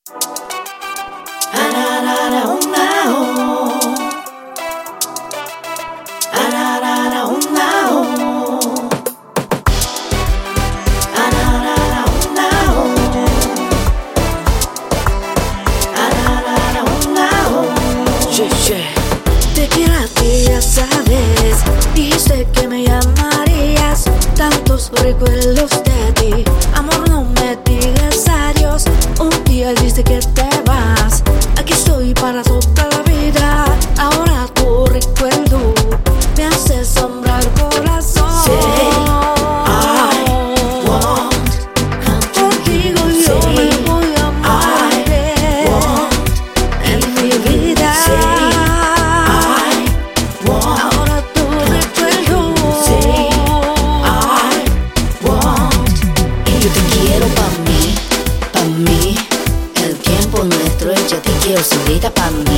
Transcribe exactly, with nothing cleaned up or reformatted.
Te quiero a ti, ya sabes. Dijiste que me llamarías. Tantos recuerdos de ti. Amor, no me digas adiós. Un día dijiste que te vas. Aquí estoy para toda la vida. Ahora tu recuerdo me hace sombrar el corazón. Say I won't Contigo yo Say me voy a morir en mi vida. Ahora tu recuerdo. Say I won't. Y yo te quiero pa' mí, pa' mí. El tiempo nuestro, yo te quiero solita pa' mí.